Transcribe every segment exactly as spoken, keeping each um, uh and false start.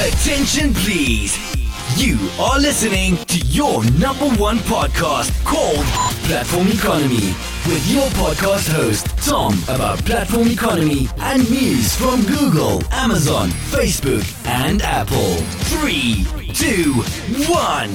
Attention please. You are listening to your number one podcast called Platform Economy with your podcast host Tom about platform economy and news from Google, Amazon, Facebook and Apple. Three, two, one.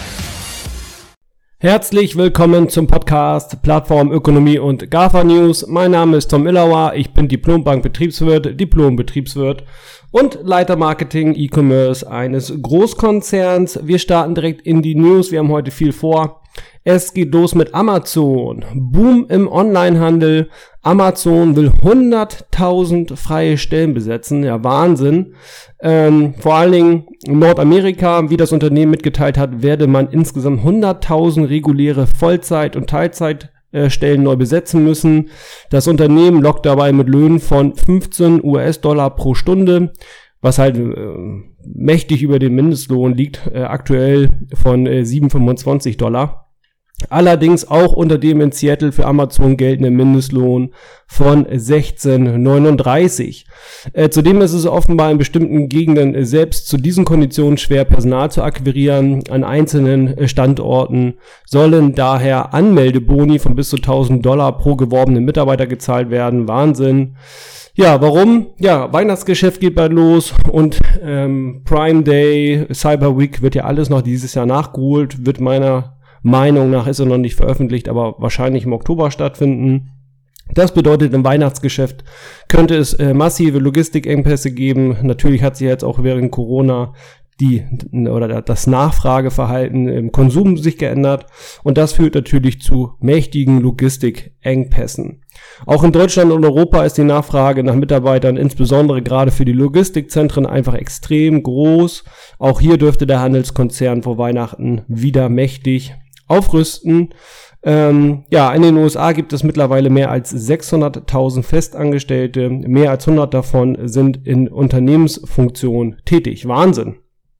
Herzlich willkommen zum Podcast Plattform Ökonomie und GAFA News. Mein Name ist Tom Illauer, ich bin Diplombank-Betriebswirt, Diplom-Betriebswirt und Leiter Marketing E-Commerce eines Großkonzerns. Wir starten direkt in die News, wir haben heute viel vor. Es geht los mit Amazon. Boom im Onlinehandel. Amazon will hunderttausend freie Stellen besetzen. Ja, Wahnsinn. Ähm, vor allen Dingen in Nordamerika, wie das Unternehmen mitgeteilt hat, werde man insgesamt hunderttausend reguläre Vollzeit- und Teilzeitstellen neu besetzen müssen. Das Unternehmen lockt dabei mit Löhnen von fünfzehn US-Dollar pro Stunde, was halt äh, mächtig über den Mindestlohn liegt, äh, aktuell von äh, sieben Komma fünfundzwanzig Dollar. Allerdings auch unter dem in Seattle für Amazon geltenden Mindestlohn von sechzehn Komma neununddreißig. Äh, zudem ist es offenbar in bestimmten Gegenden selbst zu diesen Konditionen schwer, Personal zu akquirieren. An einzelnen Standorten sollen daher Anmeldeboni von bis zu tausend Dollar pro geworbenen Mitarbeiter gezahlt werden. Wahnsinn. Ja, warum? Ja, Weihnachtsgeschäft geht bald los und ähm, Prime Day, Cyber Week wird ja alles noch dieses Jahr nachgeholt, wird meiner Meinung nach, ist er noch nicht veröffentlicht, aber wahrscheinlich im Oktober stattfinden. Das bedeutet, im Weihnachtsgeschäft könnte es äh, massive Logistikengpässe geben. Natürlich hat sich jetzt auch während Corona die oder das Nachfrageverhalten im Konsum sich geändert und das führt natürlich zu mächtigen Logistikengpässen. Auch in Deutschland und Europa ist die Nachfrage nach Mitarbeitern, insbesondere gerade für die Logistikzentren, einfach extrem groß. Auch hier dürfte der Handelskonzern vor Weihnachten wieder mächtig aufrüsten. Ähm, ja, in den U S A gibt es mittlerweile mehr als sechshunderttausend Festangestellte. Mehr als hundert davon sind in Unternehmensfunktion tätig. Wahnsinn.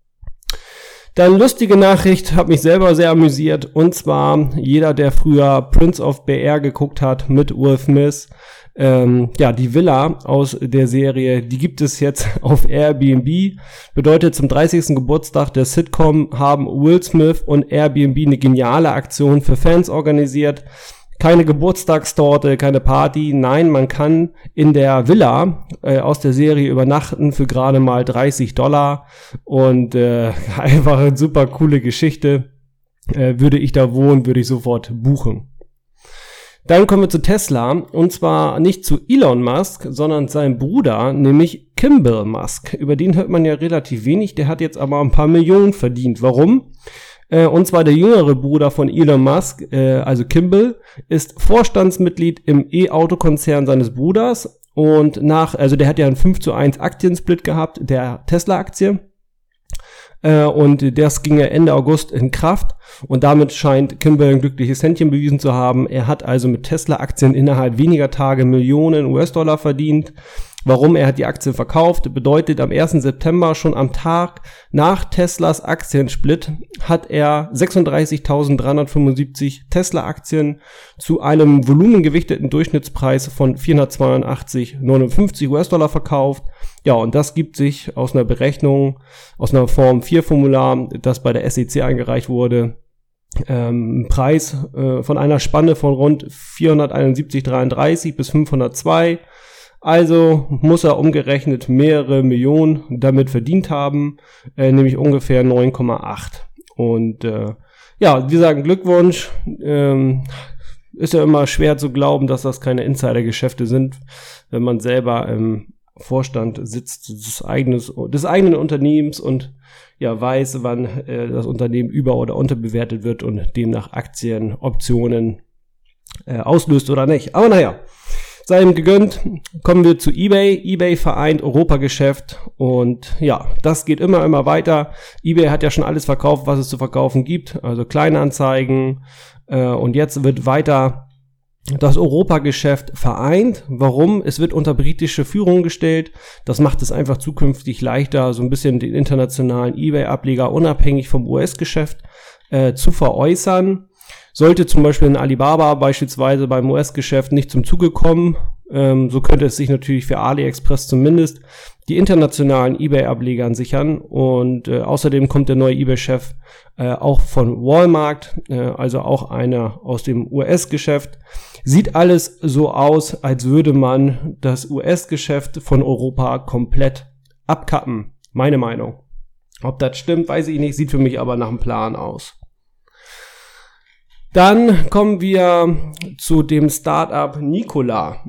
Dann lustige Nachricht, hat mich selber sehr amüsiert. Und zwar, jeder, der früher Prince of Bel-Air geguckt hat mit Will Smith, ähm, ja, die Villa aus der Serie, die gibt es jetzt auf Airbnb. Bedeutet, zum dreißigsten Geburtstag der Sitcom haben Will Smith und Airbnb eine geniale Aktion für Fans organisiert. Keine Geburtstagstorte, keine Party, nein, man kann in der Villa äh, aus der Serie übernachten für gerade mal dreißig Dollar und äh, einfach eine super coole Geschichte. Äh, würde ich da wohnen, würde ich sofort buchen. Dann kommen wir zu Tesla und zwar nicht zu Elon Musk, sondern seinem Bruder, nämlich Kimball Musk. Über den hört man ja relativ wenig, der hat jetzt aber ein paar Millionen verdient. Warum? Und zwar der jüngere Bruder von Elon Musk, also Kimball, ist Vorstandsmitglied im E-Auto-Konzern seines Bruders und nach, also der hat ja einen fünf zu eins Aktiensplit gehabt, der Tesla-Aktie. Und das ging ja Ende August in Kraft und damit scheint Kimball ein glückliches Händchen bewiesen zu haben. Er hat also mit Tesla-Aktien innerhalb weniger Tage Millionen U S-Dollar verdient. Warum? Er hat die Aktien verkauft, bedeutet am ersten September, schon am Tag nach Teslas Aktiensplit, hat er sechsunddreißigtausenddreihundertfünfundsiebzig Tesla-Aktien zu einem volumengewichteten Durchschnittspreis von vierhundertzweiundachtzig Komma neunundfünfzig US-Dollar verkauft. Ja, und das gibt sich aus einer Berechnung, aus einer Form vier Formular, das bei der S E C eingereicht wurde, ähm, Preis äh, von einer Spanne von rund vierhunderteinundsiebzig Komma dreiunddreißig bis fünfhundertzwei. Also muss er umgerechnet mehrere Millionen damit verdient haben, äh, nämlich ungefähr neun Komma acht. Und äh, ja, wir sagen Glückwunsch. Ähm, ist ja immer schwer zu glauben, dass das keine Insidergeschäfte sind, wenn man selber im Vorstand sitzt des, eigenes, des eigenen Unternehmens und ja weiß, wann äh, das Unternehmen über- oder unterbewertet wird und demnach Aktien, Optionen äh, auslöst oder nicht. Aber naja. Sei ihm gegönnt. Kommen wir zu eBay. eBay vereint Europageschäft und ja, das geht immer, immer weiter. eBay hat ja schon alles verkauft, was es zu verkaufen gibt, also Kleinanzeigen äh, und jetzt wird weiter das Europageschäft vereint. Warum? Es wird unter britische Führung gestellt. Das macht es einfach zukünftig leichter, so ein bisschen den internationalen eBay-Ableger unabhängig vom U S-Geschäft äh, zu veräußern. Sollte zum Beispiel ein Alibaba beispielsweise beim U S-Geschäft nicht zum Zuge kommen, Ähm, so könnte es sich natürlich für AliExpress zumindest die internationalen eBay-Ablegern sichern. Und äh, außerdem kommt der neue eBay-Chef äh, auch von Walmart, äh, also auch einer aus dem U S-Geschäft. Sieht alles so aus, als würde man das U S-Geschäft von Europa komplett abkappen. Meine Meinung. Ob das stimmt, weiß ich nicht, sieht für mich aber nach einem Plan aus. Dann kommen wir zu dem Startup Nikola.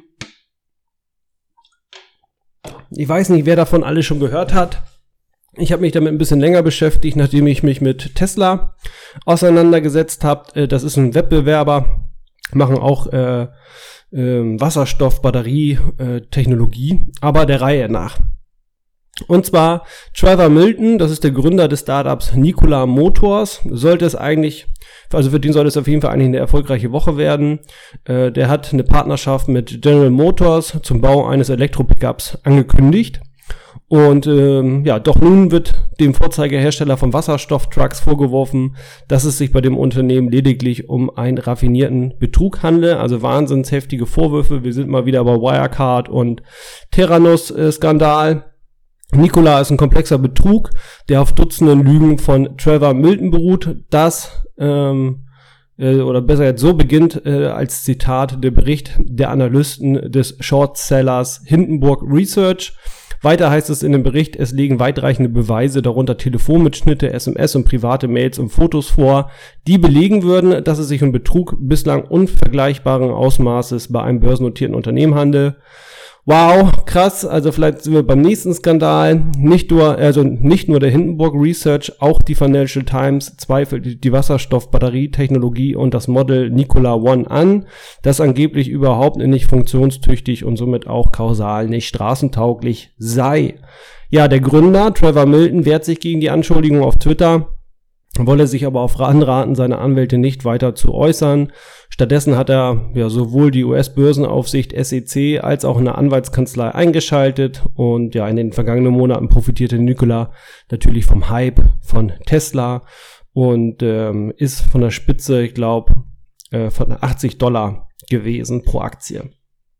Ich weiß nicht, wer davon alle schon gehört hat. Ich habe mich damit ein bisschen länger beschäftigt, nachdem ich mich mit Tesla auseinandergesetzt habe. Das ist ein Wettbewerber, machen auch äh, äh, Wasserstoff-Batterie-Technologie, aber der Reihe nach. Und zwar Trevor Milton, das ist der Gründer des Startups Nikola Motors, sollte es eigentlich, also für den sollte es auf jeden Fall eigentlich eine erfolgreiche Woche werden. Äh, der hat eine Partnerschaft mit General Motors zum Bau eines Elektro-Pickups angekündigt. Und ähm, ja, doch nun wird dem Vorzeigehersteller von Wasserstofftrucks vorgeworfen, dass es sich bei dem Unternehmen lediglich um einen raffinierten Betrug handle. Also wahnsinns heftige Vorwürfe. Wir sind mal wieder bei Wirecard und Theranos-Skandal. Nikola ist ein komplexer Betrug, der auf Dutzenden Lügen von Trevor Milton beruht. Das, ähm, äh, oder besser jetzt so beginnt äh, als Zitat der Bericht der Analysten des Shortsellers Hindenburg Research. Weiter heißt es in dem Bericht, es liegen weitreichende Beweise, darunter Telefonmitschnitte, S M S und private Mails und Fotos vor, die belegen würden, dass es sich um Betrug bislang unvergleichbaren Ausmaßes bei einem börsennotierten Unternehmen handelt. Wow, krass, also vielleicht sind wir beim nächsten Skandal. Nicht nur, also nicht nur der Hindenburg Research, auch die Financial Times zweifelt die Wasserstoff-Batterietechnologie und das Model Nikola One an, das angeblich überhaupt nicht funktionstüchtig und somit auch kausal nicht straßentauglich sei. Ja, der Gründer, Trevor Milton, wehrt sich gegen die Anschuldigung auf Twitter, wolle sich aber auf Anraten seiner Anwälte nicht weiter zu äußern. Stattdessen hat er ja sowohl die U S-Börsenaufsicht S E C als auch eine Anwaltskanzlei eingeschaltet und ja, in den vergangenen Monaten profitierte Nikola natürlich vom Hype von Tesla und ähm, ist von der Spitze, ich glaube, äh, von achtzig Dollar gewesen pro Aktie.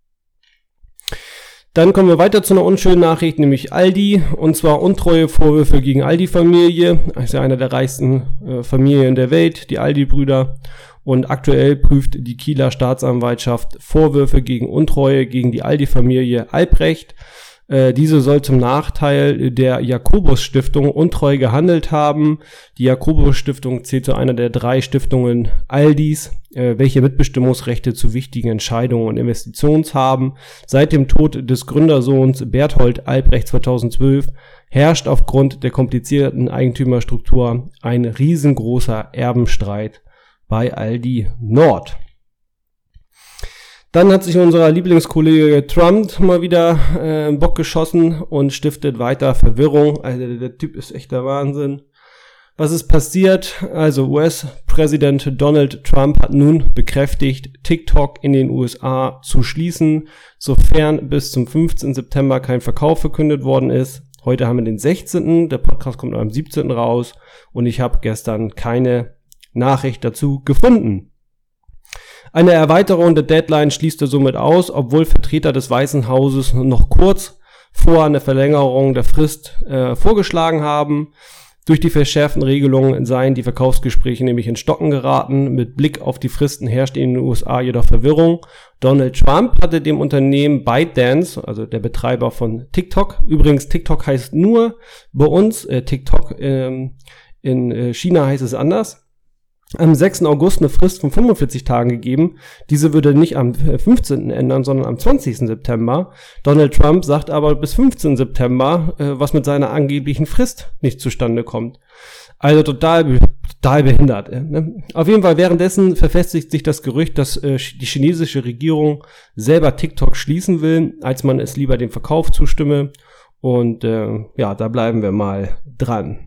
Dann kommen wir weiter zu einer unschönen Nachricht, nämlich Aldi, und zwar Untreuevorwürfe gegen Aldi-Familie. Das ist ja eine der reichsten äh, Familien der Welt, die Aldi-Brüder. Und aktuell prüft die Kieler Staatsanwaltschaft Vorwürfe gegen Untreue gegen die Aldi-Familie Albrecht. Äh, diese soll zum Nachteil der Jakobus-Stiftung untreu gehandelt haben. Die Jakobus-Stiftung zählt zu einer der drei Stiftungen Aldis, äh, welche Mitbestimmungsrechte zu wichtigen Entscheidungen und Investitionen haben. Seit dem Tod des Gründersohns Berthold Albrecht zweitausendzwölf herrscht aufgrund der komplizierten Eigentümerstruktur ein riesengroßer Erbenstreit bei Aldi Nord. Dann hat sich unser Lieblingskollege Trump mal wieder äh, im Bock geschossen und stiftet weiter Verwirrung. Also der, der Typ ist echt der Wahnsinn. Was ist passiert? Also U S-Präsident Donald Trump hat nun bekräftigt, TikTok in den U S A zu schließen, sofern bis zum fünfzehnten September kein Verkauf verkündet worden ist. Heute haben wir den sechzehnten Der Podcast kommt am siebzehnten raus und ich habe gestern keine Nachricht dazu gefunden. Eine Erweiterung der Deadline schließt er somit aus, obwohl Vertreter des Weißen Hauses noch kurz vor einer Verlängerung der Frist äh, vorgeschlagen haben. Durch die verschärften Regelungen seien die Verkaufsgespräche nämlich in Stocken geraten. Mit Blick auf die Fristen herrscht in den U S A jedoch Verwirrung. Donald Trump hatte dem Unternehmen ByteDance, also der Betreiber von TikTok, übrigens TikTok heißt nur bei uns, äh, TikTok, ähm, in äh, China heißt es anders, am sechsten August eine Frist von fünfundvierzig Tagen gegeben. Diese würde nicht am fünfzehnten ändern, sondern am zwanzigsten September. Donald Trump sagt aber bis fünfzehnten September, äh, was mit seiner angeblichen Frist nicht zustande kommt. Also total, total behindert. Äh, ne? Auf jeden Fall währenddessen verfestigt sich das Gerücht, dass äh, die chinesische Regierung selber TikTok schließen will, als man es lieber dem Verkauf zustimme. Und äh, ja, da bleiben wir mal dran.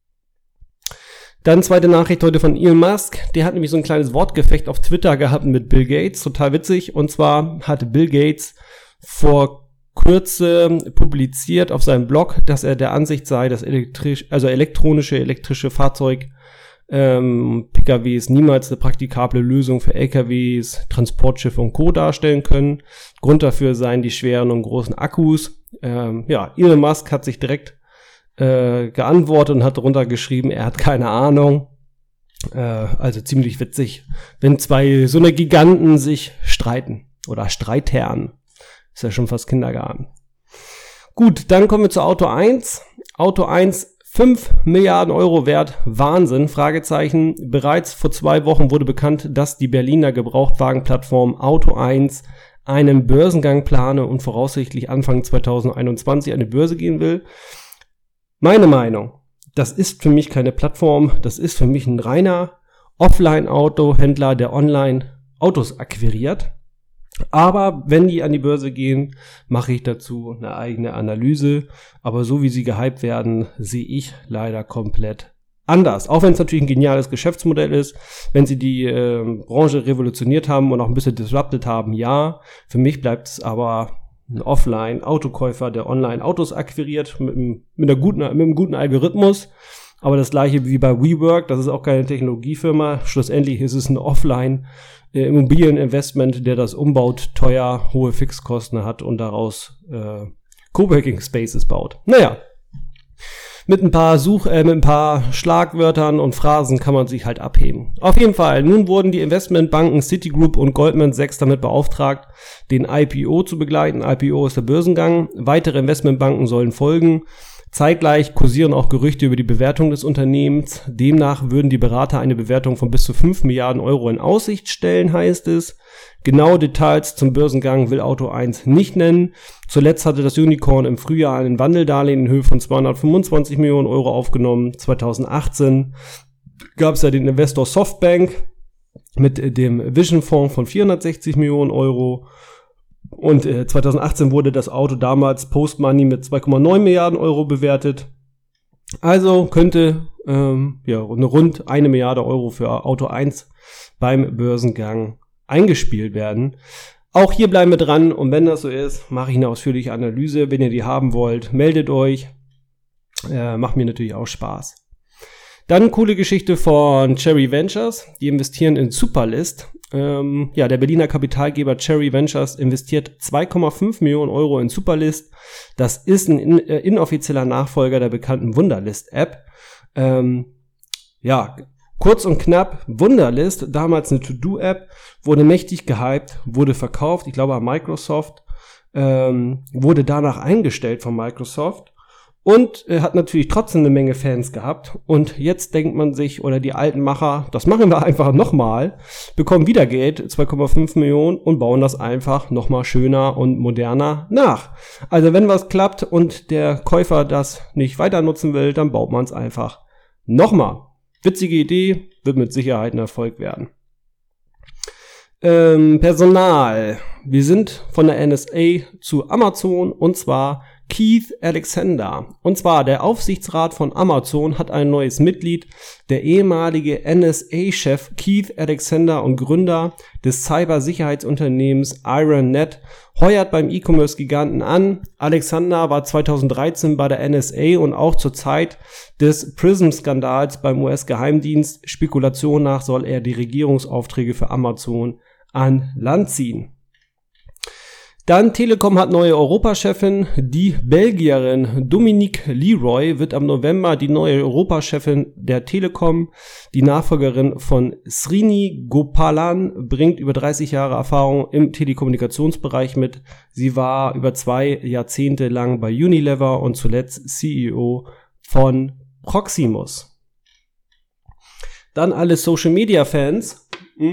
Dann zweite Nachricht heute von Elon Musk. Der hat nämlich so ein kleines Wortgefecht auf Twitter gehabt mit Bill Gates. Total witzig. Und zwar hatte Bill Gates vor Kürze publiziert auf seinem Blog, dass er der Ansicht sei, dass elektrisch, also elektronische, elektrische Fahrzeug ähm, P K Ws niemals eine praktikable Lösung für L K Ws, Transportschiffe und Co. darstellen können. Grund dafür seien die schweren und großen Akkus. Ähm, ja, Elon Musk hat sich direkt äh, geantwortet und hat darunter geschrieben, er hat keine Ahnung. Äh, also ziemlich witzig, wenn zwei so eine Giganten sich streiten oder Streitherren. Ist ja schon fast Kindergarten. Gut, dann kommen wir zu Auto eins. Auto eins, fünf Milliarden Euro wert. Wahnsinn, Fragezeichen. Bereits vor zwei Wochen wurde bekannt, dass die Berliner Gebrauchtwagenplattform Auto eins einen Börsengang plane und voraussichtlich Anfang zwanzig einundzwanzig an die Börse gehen will. Meine Meinung, das ist für mich keine Plattform, das ist für mich ein reiner Offline-Autohändler, der online Autos akquiriert. Aber wenn die an die Börse gehen, mache ich dazu eine eigene Analyse. Aber so wie sie gehypt werden, sehe ich leider komplett anders. Auch wenn es natürlich ein geniales Geschäftsmodell ist, wenn sie die äh, Branche revolutioniert haben und auch ein bisschen disrupted haben, ja. Für mich bleibt es aber ein Offline-Autokäufer, der online Autos akquiriert mit, einem, mit, einer guten, mit einem guten Algorithmus. Aber das gleiche wie bei WeWork, das ist auch keine Technologiefirma. Schlussendlich ist es ein Offline- Immobilieninvestment, der das umbaut, teuer, hohe Fixkosten hat und daraus äh, Coworking Spaces baut. Naja, mit ein paar Such, äh, mit ein paar Schlagwörtern und Phrasen kann man sich halt abheben. Auf jeden Fall, nun wurden die Investmentbanken Citigroup und Goldman Sachs damit beauftragt, den I P O zu begleiten. I P O ist der Börsengang. Weitere Investmentbanken sollen folgen. Zeitgleich kursieren auch Gerüchte über die Bewertung des Unternehmens. Demnach würden die Berater eine Bewertung von bis zu fünf Milliarden Euro in Aussicht stellen, heißt es. Genaue Details zum Börsengang will Auto eins nicht nennen. Zuletzt hatte das Unicorn im Frühjahr einen Wandeldarlehen in Höhe von zweihundertfünfundzwanzig Millionen Euro aufgenommen. zwanzig achtzehn gab es ja den Investor Softbank mit dem Vision Fonds von vierhundertsechzig Millionen Euro. Und äh, zwanzig achtzehn wurde das Auto damals Post-Money mit zwei Komma neun Milliarden Euro bewertet. Also könnte ähm, ja eine rund eine Milliarde Euro für Auto eins beim Börsengang eingespielt werden. Auch hier bleiben wir dran und wenn das so ist, mache ich eine ausführliche Analyse. Wenn ihr die haben wollt, meldet euch. Äh, macht mir natürlich auch Spaß. Dann coole Geschichte von Cherry Ventures. Die investieren in Superlist. Ähm, ja, der Berliner Kapitalgeber Cherry Ventures investiert zwei Komma fünf Millionen Euro in Superlist. Das ist ein in, äh, inoffizieller Nachfolger der bekannten Wunderlist-App. Ähm, ja, kurz und knapp, Wunderlist, damals eine To-Do-App, wurde mächtig gehypt, wurde verkauft, ich glaube an Microsoft, ähm, wurde danach eingestellt von Microsoft. Und äh, hat natürlich trotzdem eine Menge Fans gehabt. Und jetzt denkt man sich, oder die alten Macher, das machen wir einfach nochmal, bekommen wieder Geld, zwei Komma fünf Millionen, und bauen das einfach nochmal schöner und moderner nach. Also wenn was klappt und der Käufer das nicht weiter nutzen will, dann baut man es einfach nochmal. Witzige Idee, wird mit Sicherheit ein Erfolg werden. Ähm, Personal. Wir sind von der N S A zu Amazon, und zwar Keith Alexander. Und zwar der Aufsichtsrat von Amazon hat ein neues Mitglied. Der ehemalige N S A-Chef Keith Alexander und Gründer des Cybersicherheitsunternehmens IronNet heuert beim E-Commerce-Giganten an. Alexander war zweitausenddreizehn bei der N S A und auch zur Zeit des Prism-Skandals beim U S-Geheimdienst. Spekulation nach soll er die Regierungsaufträge für Amazon an Land ziehen. Dann Telekom hat neue Europachefin. Die Belgierin Dominique Leroy wird am November die neue Europachefin der Telekom. Die Nachfolgerin von Srini Gopalan bringt über dreißig Jahre Erfahrung im Telekommunikationsbereich mit. Sie war über zwei Jahrzehnte lang bei Unilever und zuletzt C E O von Proximus. Dann alle Social-Media-Fans.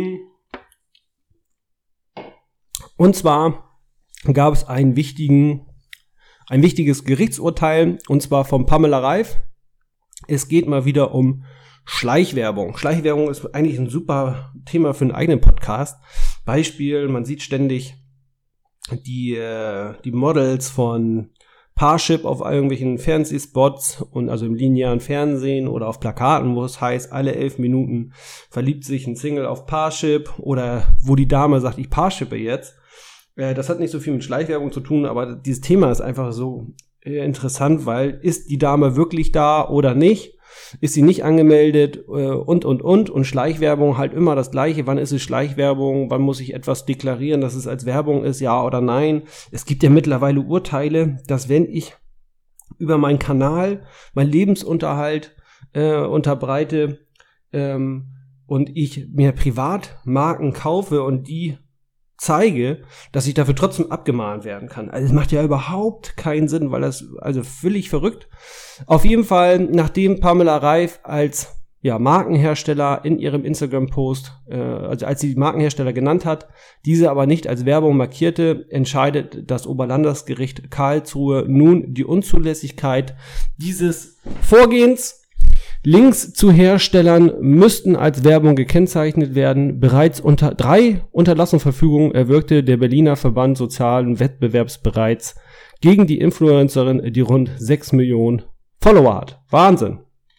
Und zwar gab es einen wichtigen, ein wichtiges Gerichtsurteil, und zwar von Pamela Reif. Es geht mal wieder um Schleichwerbung. Schleichwerbung ist eigentlich ein super Thema für einen eigenen Podcast. Beispiel, man sieht ständig die, äh, die Models von Parship auf irgendwelchen Fernsehspots und also im linearen Fernsehen oder auf Plakaten, wo es heißt, alle elf Minuten verliebt sich ein Single auf Parship, oder wo die Dame sagt, ich Parshippe jetzt. Das hat nicht so viel mit Schleichwerbung zu tun, aber dieses Thema ist einfach so interessant, weil ist die Dame wirklich da oder nicht? ist sie nicht angemeldet äh, und, und, und. Und Schleichwerbung halt immer das Gleiche. Wann ist es Schleichwerbung? Wann muss ich etwas deklarieren, dass es als Werbung ist, ja oder nein? Es gibt ja mittlerweile Urteile, dass wenn ich über meinen Kanal meinen Lebensunterhalt äh, unterbreite ähm, und ich mir Privatmarken kaufe und die zeige, dass ich dafür trotzdem abgemahnt werden kann. Also es macht ja überhaupt keinen Sinn, weil das also völlig verrückt. Auf jeden Fall, nachdem Pamela Reif als ja, Markenhersteller in ihrem Instagram-Post, äh, also als sie die Markenhersteller genannt hat, diese aber nicht als Werbung markierte, entscheidet das Oberlandesgericht Karlsruhe nun die Unzulässigkeit dieses Vorgehens. Links zu Herstellern müssten als Werbung gekennzeichnet werden. Bereits unter drei Unterlassungsverfügungen erwirkte der Berliner Verband Sozialen Wettbewerbs bereits gegen die Influencerin, die rund sechs Millionen Follower hat. Wahnsinn.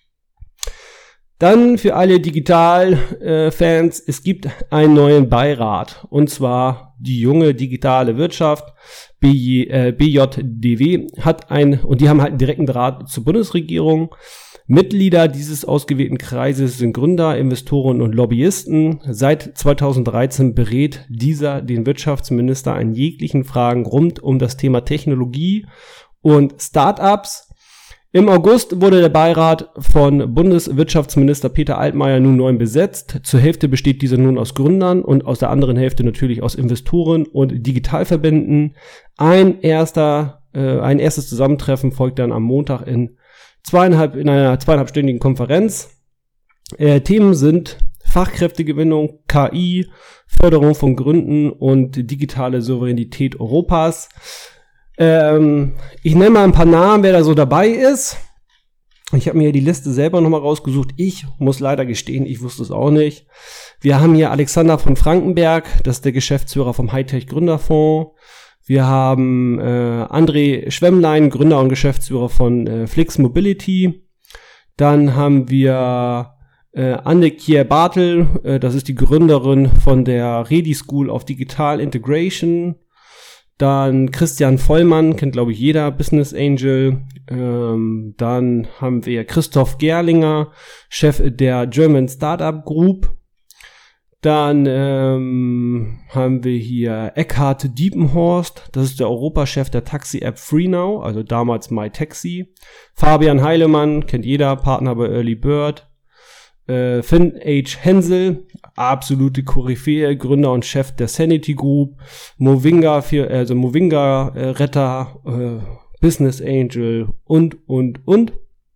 Dann für alle Digital-Fans, äh, es gibt einen neuen Beirat, und zwar die junge digitale Wirtschaft, B J D W, hat ein, und die haben halt einen direkten Draht zur Bundesregierung. Mitglieder dieses ausgewählten Kreises sind Gründer, Investoren und Lobbyisten. Seit zweitausenddreizehn berät dieser den Wirtschaftsminister an jeglichen Fragen rund um das Thema Technologie und Startups. Im August wurde der Beirat von Bundeswirtschaftsminister Peter Altmaier nun neu besetzt. Zur Hälfte besteht dieser nun aus Gründern und aus der anderen Hälfte natürlich aus Investoren und Digitalverbänden. Ein erster, äh, ein erstes Zusammentreffen folgt dann am Montag in zweieinhalb, in einer zweieinhalbstündigen Konferenz. Äh, Themen sind Fachkräftegewinnung, K I, Förderung von Gründen und digitale Souveränität Europas. Ähm, ich nenne mal ein paar Namen, wer da so dabei ist. Ich habe mir die Liste selber nochmal rausgesucht. Ich muss leider gestehen, ich wusste es auch nicht. Wir haben hier Alexander von Frankenberg, das ist der Geschäftsführer vom Hightech Gründerfonds. Wir haben äh, André Schwemmlein, Gründer und Geschäftsführer von äh, Flix Mobility. Dann haben wir äh, Anne Kier-Bartel, äh, das ist die Gründerin von der Redi School of Digital Integration. Dann Christian Vollmann, kennt glaube ich jeder, Business Angel. Ähm, dann haben wir Christoph Gerlinger, Chef der German Startup Group. Dann ähm, haben wir hier Eckhard Diepenhorst, das ist der Europachef der Taxi-App FreeNow, also damals MyTaxi. Fabian Heilemann, kennt jeder, Partner bei Early Bird. Äh, Finn H. Hensel, absolute Koryphäe, Gründer und Chef der Sanity Group. Movinga, für, also Movinga äh, Retter, äh, Business Angel und, und, und.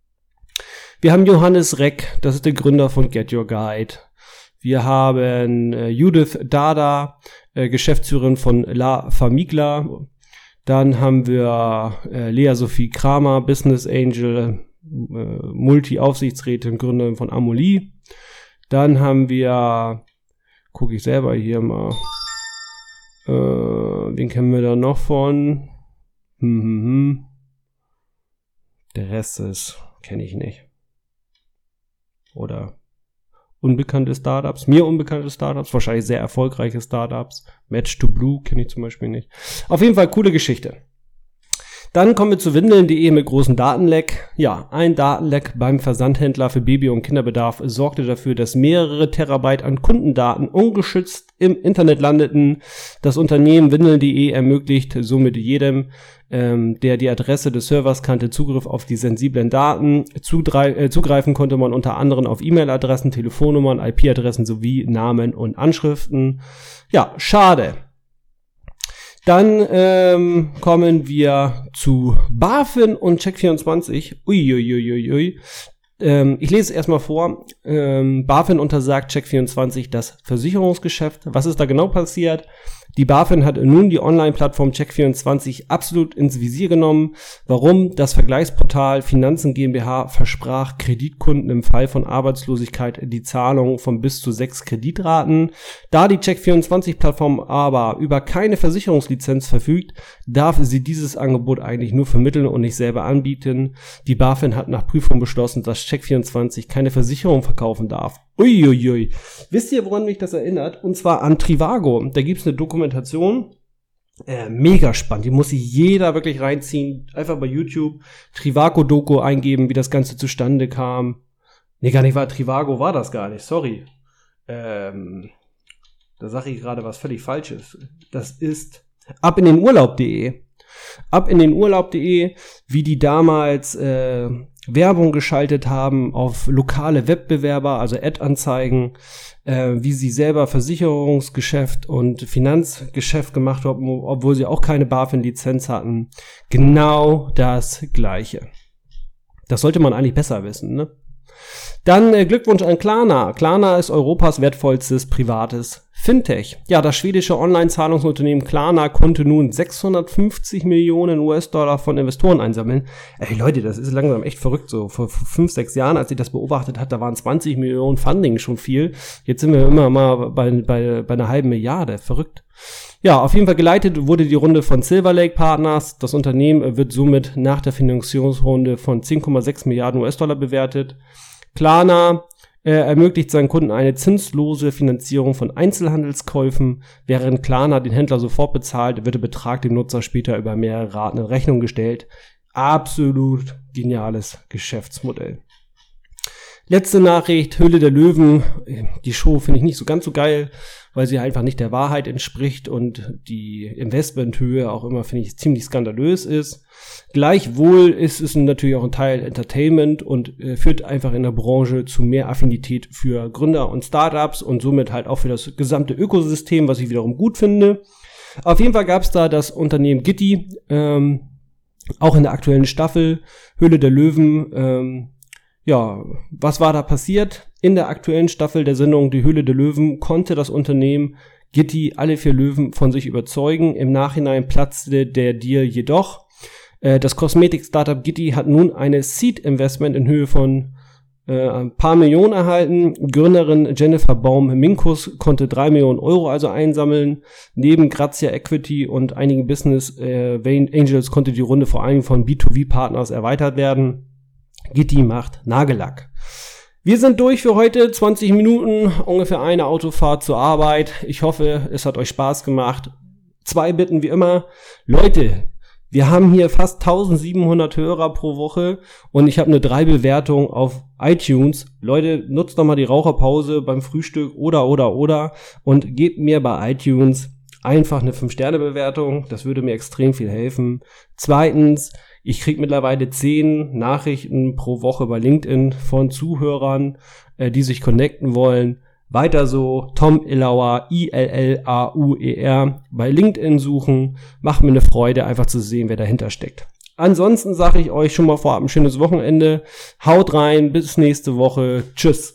Wir haben Johannes Reck, das ist der Gründer von Get Your Guide. Wir haben äh, Judith Dada, äh, Geschäftsführerin von La Famiglia. Dann haben wir äh, Lea Sophie Kramer, Business Angel, äh, Multi-Aufsichtsrätin, Gründerin von Amoly. Dann haben wir, gucke ich selber hier mal, äh, wen kennen wir da noch von? Hm, hm, hm. Der Rest ist, kenne ich nicht. Oder unbekannte Startups, mir unbekannte Startups, wahrscheinlich sehr erfolgreiche Startups. Match to Blue kenne ich zum Beispiel nicht. Auf jeden Fall coole Geschichte. Dann kommen wir zu Windeln punkt de mit großen Datenleck. Ja, ein Datenleck beim Versandhändler für Baby- und Kinderbedarf sorgte dafür, dass mehrere Terabyte an Kundendaten ungeschützt im Internet landeten. Das Unternehmen Windeln punkt de ermöglicht somit jedem, ähm, der die Adresse des Servers kannte, Zugriff auf die sensiblen Daten. Zugre- äh, zugreifen konnte man unter anderem auf E-Mail-Adressen, Telefonnummern, I P-Adressen sowie Namen und Anschriften. Ja, schade. Dann ähm, kommen wir zu BaFin und Check vierundzwanzig. Uiuiuiui. Ähm, ich lese es erstmal vor. Ähm, BaFin untersagt Check vierundzwanzig das Versicherungsgeschäft. Was ist da genau passiert? Die BaFin hat nun die Online-Plattform Check vierundzwanzig absolut ins Visier genommen. Warum? Das Vergleichsportal Finanzen GmbH versprach Kreditkunden im Fall von Arbeitslosigkeit die Zahlung von bis zu sechs Kreditraten. Da die Check vierundzwanzig-Plattform aber über keine Versicherungslizenz verfügt, darf sie dieses Angebot eigentlich nur vermitteln und nicht selber anbieten. Die BaFin hat nach Prüfung beschlossen, dass Check vierundzwanzig keine Versicherung verkaufen darf. Uiuiui. Wisst ihr, woran mich das erinnert? Und zwar an Trivago. Da gibt's eine Dokumentation. Äh, mega spannend. Die muss sich jeder wirklich reinziehen. Einfach bei YouTube Trivago-Doku eingeben, wie das Ganze zustande kam. Nee, gar nicht wahr, Trivago war das gar nicht, sorry. Ähm, da sage ich gerade was völlig Falsches. Das ist ab in den Urlaub punkt de. Ab in den Urlaub punkt de, wie die damals äh, Werbung geschaltet haben auf lokale Wettbewerber, also Ad-Anzeigen, äh, wie sie selber Versicherungsgeschäft und Finanzgeschäft gemacht haben, obwohl sie auch keine BaFin-Lizenz hatten. Genau das Gleiche. Das sollte man eigentlich besser wissen, ne? Dann äh, Glückwunsch an Klarna. Klarna ist Europas wertvollstes privates Fintech. Ja, das schwedische Online-Zahlungsunternehmen Klarna konnte nun sechshundertfünfzig Millionen U S-Dollar von Investoren einsammeln. Ey Leute, das ist langsam echt verrückt. So vor fünf, sechs Jahren, als ich das beobachtet habe, da waren zwanzig Millionen Funding schon viel. Jetzt sind wir immer mal bei, bei, bei einer halben Milliarde. Verrückt. Ja, auf jeden Fall geleitet wurde die Runde von Silver Lake Partners. Das Unternehmen wird somit nach der Finanzierungsrunde von zehn Komma sechs Milliarden U S-Dollar bewertet. Klarna äh, ermöglicht seinen Kunden eine zinslose Finanzierung von Einzelhandelskäufen. Während Klarna den Händler sofort bezahlt, wird der Betrag dem Nutzer später über mehrere Raten in Rechnung gestellt. Absolut geniales Geschäftsmodell. Letzte Nachricht, Höhle der Löwen. Die Show finde ich nicht so ganz so geil, weil sie einfach nicht der Wahrheit entspricht und die Investmenthöhe auch immer, finde ich, ziemlich skandalös ist. Gleichwohl ist es natürlich auch ein Teil Entertainment und äh, führt einfach in der Branche zu mehr Affinität für Gründer und Startups und somit halt auch für das gesamte Ökosystem, was ich wiederum gut finde. Auf jeden Fall gab es da das Unternehmen Gitti, ähm, auch in der aktuellen Staffel, Höhle der Löwen. Ähm, ja, was war da passiert? In der aktuellen Staffel der Sendung Die Höhle der Löwen konnte das Unternehmen Gitti alle vier Löwen von sich überzeugen. Im Nachhinein platzte der Deal jedoch. Äh, das Kosmetik-Startup Gitti hat nun eine Seed-Investment in Höhe von äh, ein paar Millionen erhalten. Gründerin Jennifer Baum-Minkus konnte drei Millionen Euro also einsammeln. Neben Grazia Equity und einigen Business äh, Angels konnte die Runde vor allem von B zwei B-Partners erweitert werden. Gitti macht Nagellack. Wir sind durch für heute, zwanzig Minuten, ungefähr eine Autofahrt zur Arbeit. Ich hoffe, es hat euch Spaß gemacht. Zwei Bitten wie immer. Leute, wir haben hier fast eintausendsiebenhundert Hörer pro Woche und ich habe eine drei Bewertung auf iTunes. Leute, nutzt doch mal die Raucherpause beim Frühstück oder, oder, oder und gebt mir bei iTunes einfach eine fünf Sterne Bewertung. Das würde mir extrem viel helfen. Zweitens, ich kriege mittlerweile zehn Nachrichten pro Woche bei LinkedIn von Zuhörern, äh, die sich connecten wollen. Weiter so, Tom Illauer, I L L A U E R, bei LinkedIn suchen. Macht mir eine Freude, einfach zu sehen, wer dahinter steckt. Ansonsten sage ich euch schon mal vorab ein schönes Wochenende. Haut rein, bis nächste Woche. Tschüss.